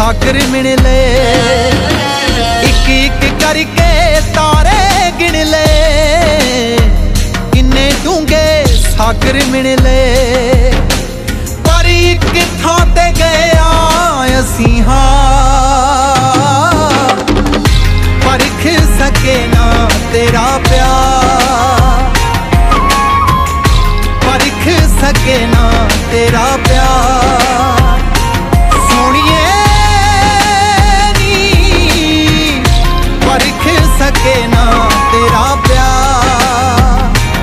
सागर मिन ले, एक एक करके तारे गिन ले, किन्ने डूंगे सागर मिन ले। पर एक थां ते गया असी हाँ, परख सके ना तेरा प्यार, परख सके ना तेरा प्यार। सोनिए नी परख सके ना तेरा प्यार।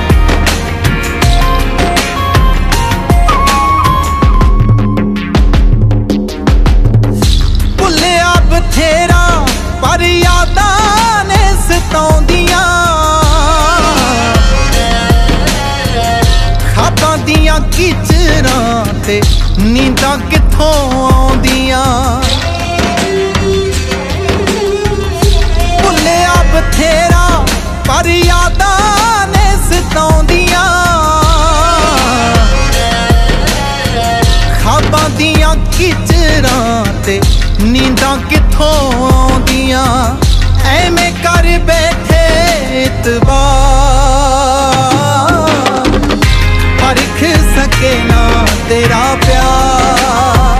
भुलिया बथेरा पर यादां ने सताउंदियां, खाबां दियां किचरां ते नींदां कित्थों आउंदियां। भुलिया बथेरा पर यादां ने सताउंदियां, खाबां दियां किचरां ते नींदां कित्थों आउंदियां। ऐवें कर बैठे इतबार, परख सके ना तेरा प्यार,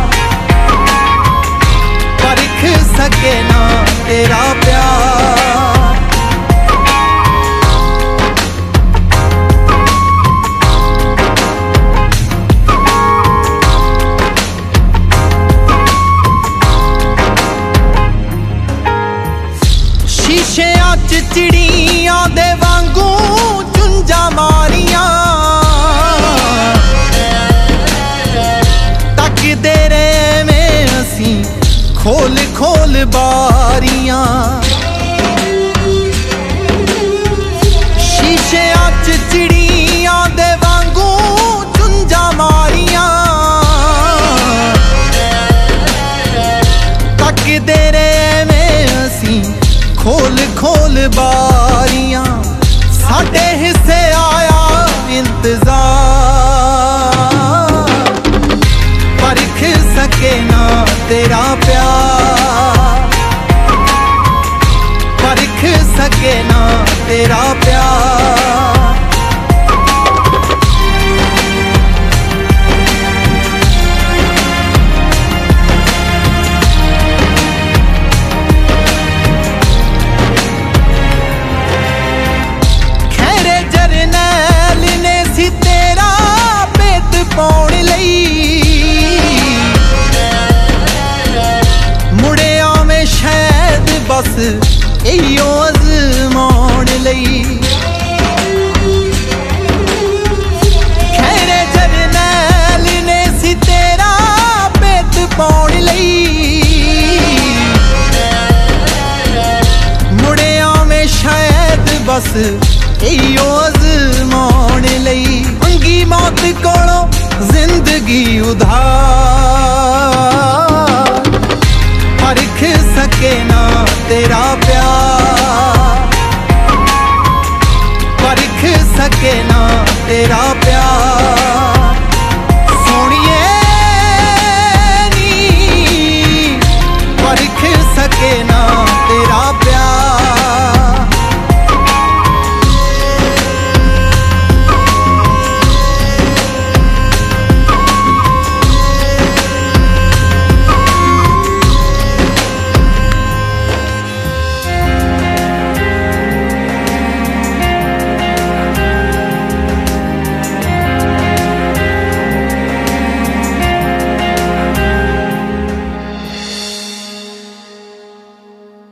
परख सके ना तेरा प्यार। शीशेआं च चिड़ियां दे वांगू चुंझां मारियां, तकदे रहे में असी खोल खोल बारियां। शीशेआं च चिड़ियां दे वांगू चुंझां मारियां, तकदे रहे में असी खोल खोल बारियां। साडे हिस्से आया इंतजार, परख सके ना तेरा प्यार, परख सके ना तेरा प्यार। पाउण लई मुड़िया में शायद बस इयो अज़माउण लई। खैरे जरनैल ने सी तेरा भेत पाउण लई, मुड़िया में शायद बस इयो अज़माउण लई। मंगी मौत कोलों जिंदगी उधार, परख सके ना तेरा